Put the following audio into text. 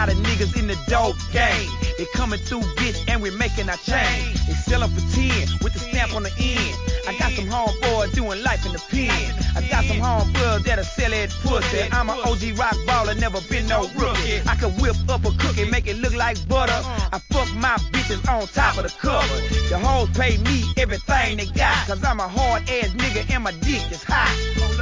lot of niggas in the dope game. They coming through, bitch, and we making our change. They sellin' for 10 with the stamp on the end. I got some homeboys doing life in the pen. I got some homeboys that'll sell that pussy. I'm an OG rock baller, never been no rookie. I can whip up a cookie, make it look like butter. I fuck my bitches on top of the cover. The hoes pay me everything they got, cause I'm a hard ass nigga and my dick is hot.